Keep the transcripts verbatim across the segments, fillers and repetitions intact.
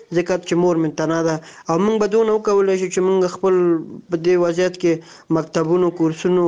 ځکه چې مور من تنه ده او موږ به دونه وکولای شو چې موږ خپل په دې وضعیت کې مکتبونو کورسونو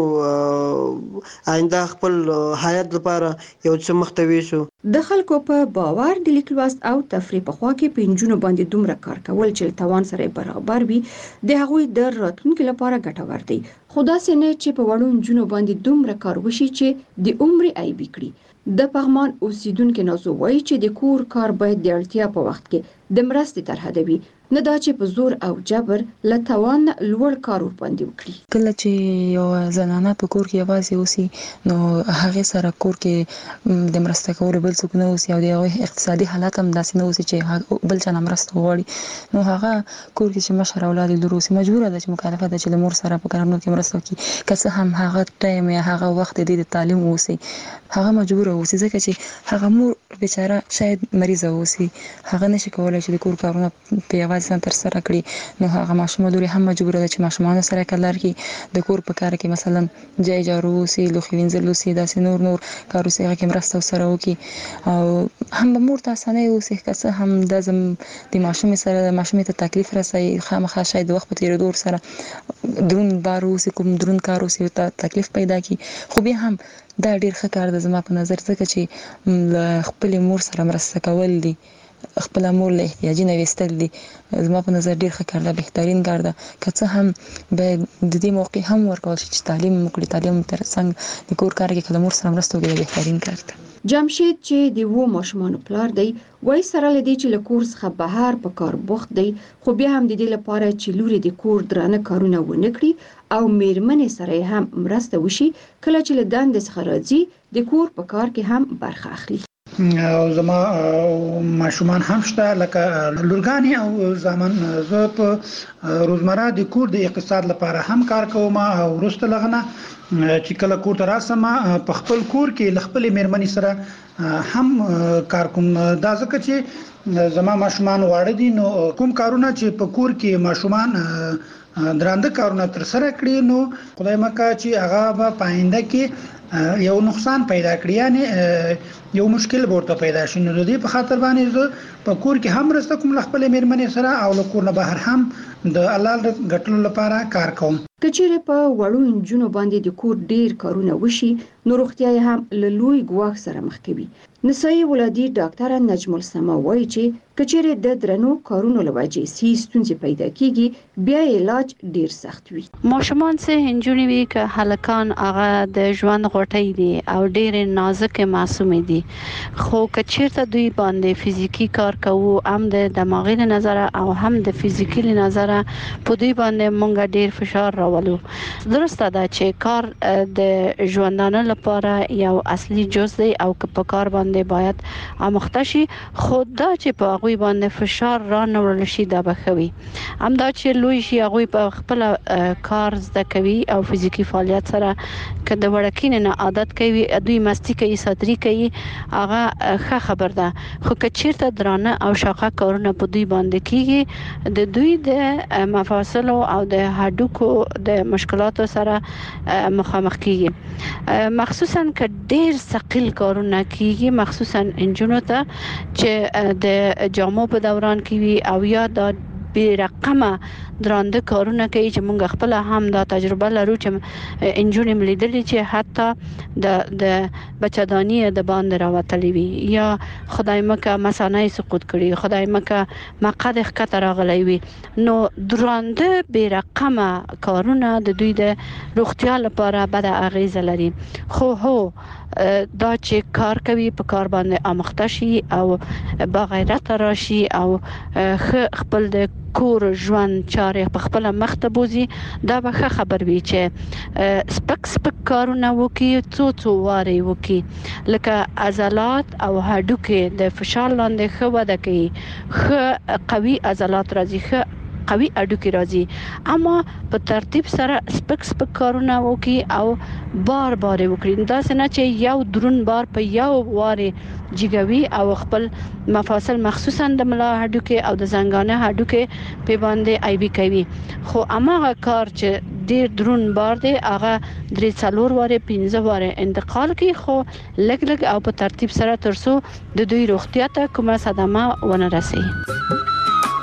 آینده خپل حیات لپاره یو څه مخته ویسو. د خلکو په باور د لیک لوست او تفریح په خوا کې په نجونو باندې دومره کار کول چې توان سره برابر وي د هغوی د راتلونکي لپاره ګټور دی. خو داسې نه چې په وړو نجونو باندې دومره کار وشي چې د عمر عیب کړي. د پغمان اوسیدونکو نازو وایي چې د کور کار باید د اړتیا په وخت کې د مرستې تر حده وي، نه دا چې په زور او جبر له توان لوړ کار ورباندې وکړي. کله چې یو زنانه په کور کې یوازې اوسي نو هغه سره کور کې د مرسته کولو بل څوک نه اوسي او د اقتصادي حالت هم داسې نه اوسي چې بل چا مرسته وغواړي، نو هغه کور کې چې مشر اولاد لري اوسي مجبوره ده چې مکلفه ده چې د مور سره په کارونو کې مرسته وکړي، که څه هم هغه ټایم یا هغه وخت د تعلیم اوسي هغه مجبوره اوسي ځکه چې هغه مور بیچاره شاید مریضه اوسي، هغه نشي کولای چې د کور کارونه په یوازې ځان تر سره کړي، نو هغه ماشومه لوري هم مجبوره ده چې ماشومان سره کار کوي د کور په کار کې مثلا جای جارو اوسي، لوښي وینځل اوسي، داسې نور نور کار اوسي هغه کې مرسته سره وکړي او هم به مور ته اسانه اوسي که څه هم د زم د ماشوم سره د ماشوم ته تکلیف رسي، خامخا شاید وخت په تیریدو سره درون بار اوسي کوم درون کار اوسي ته تکلیف پیدا کی، خو به هم دا ډیر ښه کار ده زما په نظر ځکه چې خپل مور سره مرسته کول دي، خپل مور له احتیاجي نه وستل دي، زما په نظر ډیر ښه کار ده، بهترین کار ده، که څه هم به د دې موقع هم ورکول شي چې تعلیم وکړي، تعلیم تر څنګ د کور کار کې کله مور سره مرسته وکړي بهترین کار ده. جمشید چې د وو ماشومان پلار دی وای سره لدی چې له کور څخه بهر په کار بوخت دی، خو بیا هم د دې لپاره چې لوري د کور درانه کارونه ونه کړي او میرمنې سره هم مرسته وشي، کله چې له دندې څخه راځي د کور په کار کې هم برخه اخلي. او زما ماشومان هم شته لکه لورګانی او زمان زه په روزمره د کور د اقتصاد لپاره هم کار کوم او ورسته لغنه چې کله کور ته راسم په خپل کور کې خپل میرمنې سره هم کار کوم، دا ځکه چې زما ماشومان واړه دي نو کوم کارونه چې په کور کې ماشومان درانده کارونه تر سره کړی نو خدای مکه چې هغه په پاینده کې یو نقصان پیدا کړی، یعنی یو مشکل ورته پیدا شي، نو د دې په خاطر باندې زه په کور کې هم رسته کوم خپل میرمنې سره او له کور نه بهر هم د الله ګټلو لپاره کار کوم. کچېره په وړو نجونو باندې د کور ډیر کارونه وشي نو روغتیا یې هم له لوی ګواښ سره مخ کوي. نسایي ولادي ډاکټره نجم السما وایي چې کچېره د درنو کارونو له وجې سي ستونزې پیدا کیږي بیا علاج ډیر سخت وي. ماشومان سه هنجونی وی که هلکان هغه د ژوند غوټۍ دي او ډیر نازک معصوم دي، خو کچېرته دوی باندې فزیکی کار کوو هم د دماغي نظر او هم د فزیکی نظر په دوی باندې مونږ ډیر فشار راولو. درسته ده چې کار د ژوندانه لپاره یو اصلي جز دی او که په کار باندې باید آموخته شي، خو دا چې په هغوی باندې فشار را نه وړل شي دا به ښه وي. همدا چې لوی شي هغوی په خپل کار زده کوي او فزیکي فعالیت سره که د وړکینې نه عادت کوي دوی مستی کوي ساتري کوي هغه ښه خبر ده، خو که چیرته درانه او شاقه کارونه په دوی باندې کیږي د دوی د مفاصلو او د هډوکو د مشکلاتو سره مخامخ کیږي، مخصوصا که ډیر ثقیل کارونه کیږي، مخصوصا انجونو ته چې د جامو په دوران کې وي او یا د بی رقمه درانده کارونه کوي چې مونږ خپل هم دا تجربه لرو چې انجونې ملیدلې چې حتی د د بچدانی د باندې راوتلې وي یا خدای مکه مثانه سقوط کړي، خدای مکه مقعد ښکته راغلی وي، نو درانده بی رقمه کارونه د دوی د روغتیا لپاره بد اغیزه لري. خو هو دا چې کار کوي په کار باندې آموخته شي او با غیرت راشي او خپل د کور ژوند چارې په خپل مخ ته بوزي، دا به ښه خبر وي چې سپک سپک کارونه وکړي، څو څو وارې وکړي، لکه عضلات او هډوکي د فشار لاندې ښه وده کوي، ښه قوي عضلات راځي، ښه قوي اډوکی راځي، اما په ترتیب سره سپک سپک کارونه وکړي او بار بار وکړي، دا څنګه چې یو درون بار په یو واره جګوي او خپل مفاصل مخصوصا د ملا هډوکی او د زنګانه هډوکی په باندې ایبي کوي. خو اماغه کار چې ډیر درون بار دی هغه درې څلور واره پنځه واره انتقال کوي، خو لګ لګ او په ترتیب سره ترسو د دوی روغتیا ته کومه صدمه ونه رسي.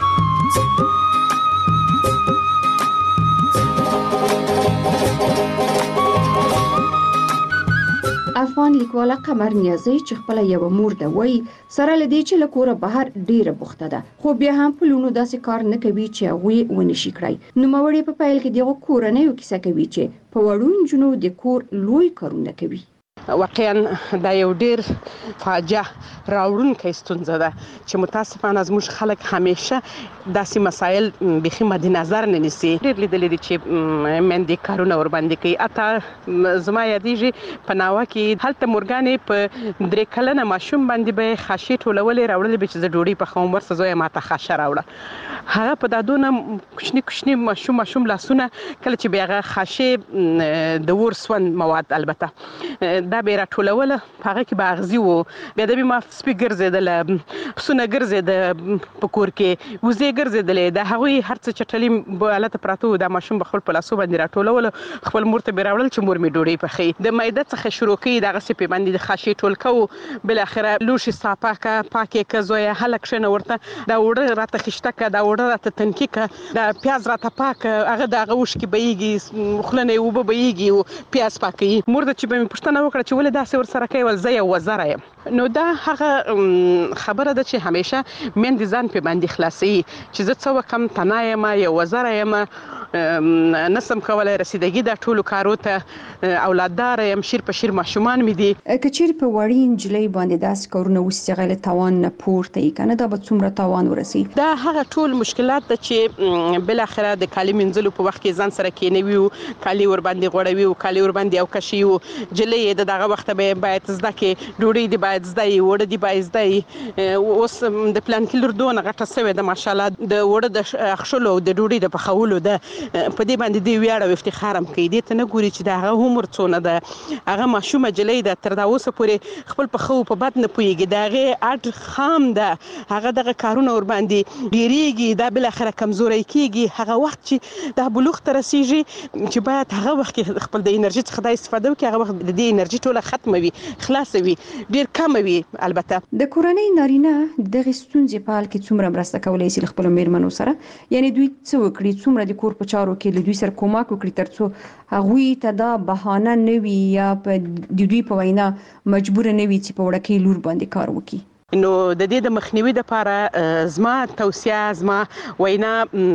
لیکواله قمر نیازی چې خپل یو مور ده وای سره لدی چې لکوره بهر ډیره بوخته ده خو بیا هم په لونو داسې کار نه کوي چې هغه ونی شي کړای نو موري په پایل کې دغه کورنۍ کیسه کوي چې په وړون جنو د کور لوی کارونه کوي واقعا دا یو ډیر فاجعه راوړونکې ستونزه ده چې متاسفانه زموږ خلک همیشه داسې مسایل بخي مد نظر نه نیسي ډیر لیدل دي چې مندې کارونه ور باندې کوي اته زما یادېږي په ناوه کې هلته مورګانې په درې کلنه ماشوم باندې به خاشې ټولولې راوړلې به چې زه ډوډۍ پخوم ورسه زوی ماته خاشه راوړه هغه په دادونه کوچني کوچني ماشوم ماشوم لاسونه کله چې بیا هغه خاشې د ورسون مواد البته دا به راټولوله هغه کې به اغزي وو بیا د ما سپي ګرځېدله پسونه ګرځېده په کور کې وزې ګرځېدلې د هغوی هر څه چټلي هلته پراته وو دا ماشوم به خپل په لاسو باندې راټولوله خپل مور ته به راوړل چې مور مې ډوډۍ پخوي د معده څخه شروع کوي دغسې پې باندې د خاشې ټول کوو بالاخره لوښي صافه کړه پاکې کړه زویه هله کښېنه ورته دا اوړه راته خیشته کړه دا اوړه راته تنکي کړه دا پیاز راته پاک هغه د هغه اوښکې بهیږي خوله نه یې اوبه بهیږي پیاز پاکوي مور ده چې به مې پوښتنه وکړه چې ولې داسې ورسره کوي ول زه یو وزره یم نو دا هغه خبره ده چې همیشه میندې ځان پې باندې خلاصوي چې زه څه وکړم تنه یم یو وزره یم نسم کولی رسیدګي دا ټولو کارو ته اولادداره یم شیر په شیر ماشومان مې دي که چیرې په وړې نجلۍ باندې داسې کارونه وسي چې هغه له تاوان نه پورته وي که نه دا به څومره تاوان ورسي دا هغه ټول مشکلات ده چې بالاخره د کالي مینځلو په وخت کې ځان سره کېنوي و کالي ورباندې غوړوي و کالي ورباندې اوکشي و جلۍ یې د دغه وخته به باید زده کړي ډوډۍ دې باید زده وي اوړه دې باید زده وي اوس د پلانکي لور دونه غټه سوې ده ماشاءالله د اوړه د اخښلو او د ډوډۍ د پخولو ده په دې باندې دی ویاړ او افتخار هم کوي دې ته نه ګوري چې د هغه عمر څونه ده هغه ماشومه جلۍ ده تر دا اوسه پورې خپل په ښه او په بد نه پوهېږي د هغې اډ خام ده هغه دغه کارونه ورباندې ډېرېږي دا بالاخره کمزوری کېږي هغه وخت چې دا بلوغ ته رسېږي چې باید هغه وخت کې خپل د انرژي څخه دا استفاده وکړي هغه وخت د دې انرژي ټوله ختمه وي خلاصه وي ډېر کمه وي البته د کورنۍ نارینه دغې ستونزې په حال کې څومره مرسته کولی شي له خپلو مېرمنو سره یعنې دوی څه وکړي څومره د کور په چارو کې له دوی سره کومک وکړي ترڅو هغوی ته دا بهانه نه وي یا په د دوی په وینا مجبوره نه وي چې په وړکۍ لور باندې کار وکړي نو د دې د مخنیوي لپاره زما توصیه زما وینا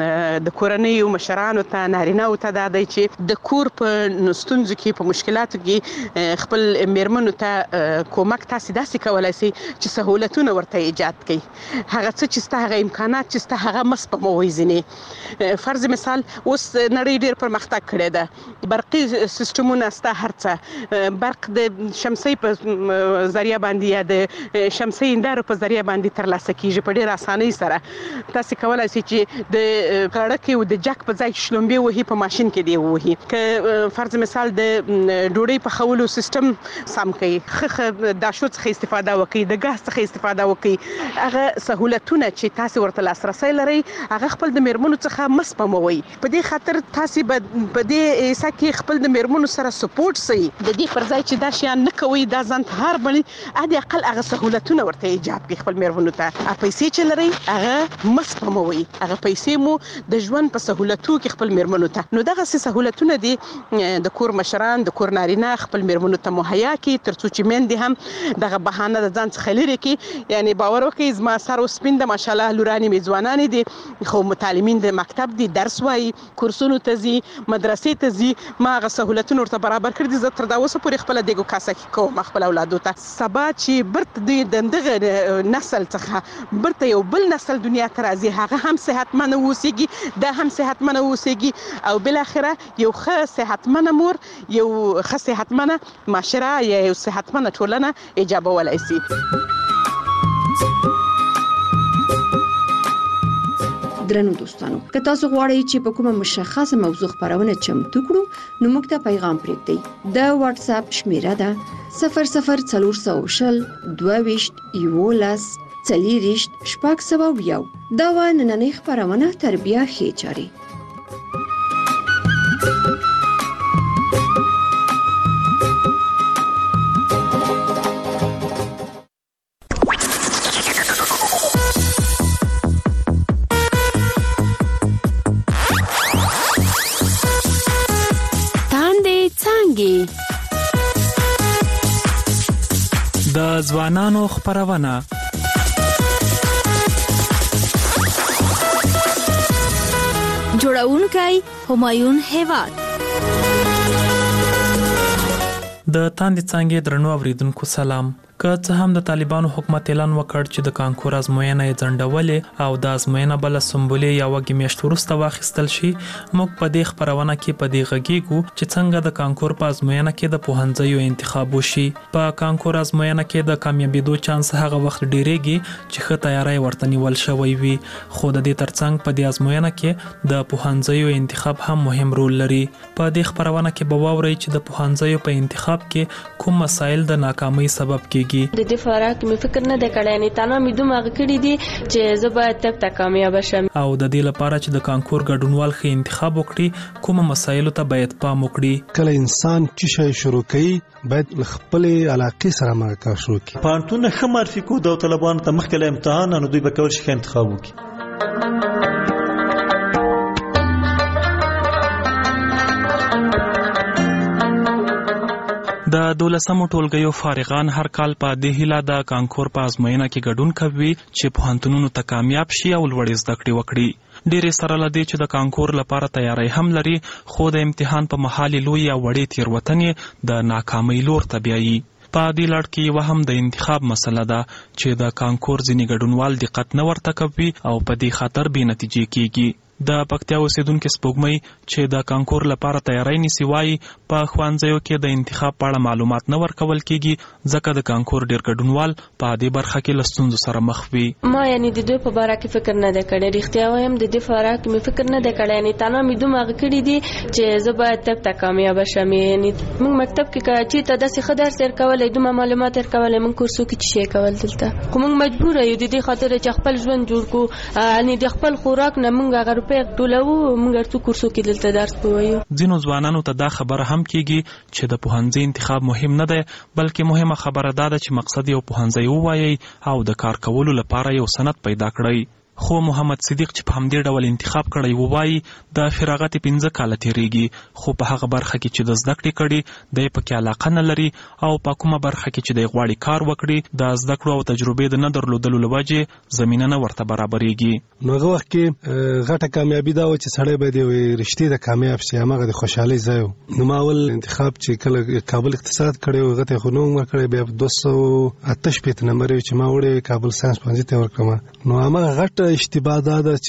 د کورنیو مشرانو ته نارینه‌و ته دا دی چې د کور په ستونزو کې په مشکلاتو کې خپل مېرمنو ته کومک تاسې داسې کولی سئ چې سهولتونه ورته ایجاد کړئ هغه څه چې ستا هغه امکانات چې ستا هغه مه سپموئ ځینې فرض مثال اوس نړۍ ډېر پرمختګ کړی ده برقي سیسټمونه ستا هر څه برق د شمسۍ په ذریعه باندې یا د شمسۍ دارو په ذریعه باندې ترلاسه کیږي په ډېر اسانۍ سره تاسې کولی شئ چې د غړکې او د جک په ځای چې شلومبې وهي په ماشین کې دی ووهي که فرض مثال د ډوډۍ پخولو سیسټم سم کوي ښه ښه داشو څخه استفاده وکړي د ګاز څخه استفاده وکړي هغه سهولتونه چې تاسې ورته لاسرسی لرئ هغه خپل د مېرمنو څخه مه سپموئ په دې خاطر تاسې به په دې حصه کې خپل د مېرمنو سره سپورټ سئ د دې پر ځای چې دا شیان نه کوئ دا ځان ته هر بلې حد اقل هغه سهولتونه ورته ایجاد کړي خپل مېرمنو ته هغه پیسې چې لرئ هغه مه سپموئ هغه پیسې مو د ژوند په سهولتو کې خپل مېرمنو ته نو دغسې سهولتونه دي د کور مشران د کور نارینه خپل مېرمنو ته مهیا کړي تر څو چې میندې هم دغه بهانه د ځان څخه لرې کړي یعنې باور وکړئ زما سر اوس سپین ده ماشاءالله لورانې مې ځوانانې دي خو متعلمین د مکتب دي درس وایي کورسونو ته ځي مدرسې ته ځي ما هغه سهولتونه ورته برابر کړي دي زه تر دا اوسه پورې خپله دیګو کاسه کې کوم خپل اولادو ته سبا چې برته دوی د دغه نسل څخه برته یو بل نسل دنیا ته راځي هغه هم صحتمنه اوسېږي دا هم صحتمنه اوسېږي او بالاخره یو ښه صحتمنه مور یو ښه صحتمنه معاشره یا یو صحتمنه ټولنه ایجابولی شي درنو دوستانو که تاسو غواړئ چې په کومه مشخصه موضوع خبرونه چمتو کړو نو موږ ته پیغام پرېږدئ د واتس اپ شمیره ده صفر صفر څلور سوه شل دوه ویشت یولس څلېرویشت شپږ سوه یو دا وه نننۍ خپرونه تر بیا ښې چارې د ځوانانو خپرونه جوړونکی همایون هیواد. د تاندې څانګې درنو اوریدونکو سلام. که څه هم د طالبانو حکومت اعلان وکړ چې د کانکور ازموینه یې ځنډولې او د ازموینه بل سمبولې یا وګي میاشت وروسته واخیستل شي، موږ په دې خبرونه کې په دې غږیږو چې څنګه د کانکور په ازموینه کې د پوهنځیو انتخاب وشي. په کانکور ازموینه کې د کامیابیدو چانس هغه وخت ډیریږي چې ښه تیاری ورته نیول شوی وي، خو د دې ترڅنګ په دې ازموینه کې د پوهنځیو انتخاب هم مهم رول لري. په دې خبرونه کې به واورئ چې د پوهنځیو په انتخاب کې کوم مسایل د ناکامۍ سبب کېږي. د دې فارغ مې فکر نه د کړی، نه تنه مې دومره کړی دي چې زه باید تب ته کامیاب شم. او د دې لپاره چې د کانکور ګډونوال ښه انتخاب وکړي، کوم مسایلو ته باید پام وکړي. کله انسان چې شي شروع کوي باید خپل علاقې سره مرکه شروع کړي. پانتون ښه معرفي کو د طالبانو ته مخکې له امتحان نو دوی به کول شي انتخاب وکړي. د دولسمو ټولګیو فارغان هر کال په دې هیله د کانکور په ازموینه کې ګډون کوي چې پوهنتونونو ته کامیاب شي او لوړې زده کړې وکړي. ډېرې سره له دې چې د کانکور لپاره تیاری هم لري، خو د امتحان په مهال لوی او وړې تېروتنې د ناکامۍ لور ته بیایي. په دې لړ کې یوه هم د انتخاب مسله ده چې د کانکور ځینې ګډونوال دقت نه ورته کوي او په دې خاطر بې نتیجې کېږي. د پکتیا اوسیدونکو سپوږمۍ چې د کانکور لپاره تیاری نیسي وایي په ښوونځیو کې د انتخاب په اړه معلومات نه ورکول کېږي، ځکه د کانکور ډېر ګډونوال په دې برخه کې له ستونزو سره مخ وي. ما یعنی د دوی په باره کې فکر نه دی کړی، رښتیا وایم د دې په باره کې مې فکر نه دی کړی، یعنی تنه مې دومره کړی دي چې زه باید تب ته کامیاب شم. یعنی موږ مکتب کې چې ته داسې ښه درس ورکولی، دومره معلومات ورکولی، موږ کورسو کې چې شی کول دلته، خو موږ مجبور یو د دې خاطر چې خپل ژوند جوړ کړو، یعنی د خپل خوراک نه موږ هغه روپۍ ټولوو، موږ ارڅو کورسو کې دلته درس ووایو. ځینو ځوانانو ته دا خبره هم کېږي چې د پوهنځي انتخاب مهم نه دی، بلکې مهمه خبره دا ده چې مقصد یو پوهنځی ووایي او د کار کولو لپاره یو سند پیدا کړئ. خو محمد صدیق چې په همدې ډول انتخاب کړی ووایي د فراغت پنځه کاله تیریږي، خو په هغه برخه کې چې د زده کړې کړي دی پکې علاقه نه لري او په کومه برخه کې چې دی غواړي کار وکړي د زده کړو او تجربې د نه درلودلو له وجې زمینه نه ورته برابرېږي. نو هغه وخت کې غټه کامیابي دا و چې سړی باید یو رښتې د کامیاب شي، هماغه د خوشحالۍ ځای و. نو ما اول انتخاب چې کله کابل اقتصاد کړی و هغه ته خو نوم ورکړی، بیا دوه سوه اته شپېته نمبر چې ما وړی کابل ساینس پوهنځي ته ورکړم. نو هماغه غټ اشتباه دا ده چې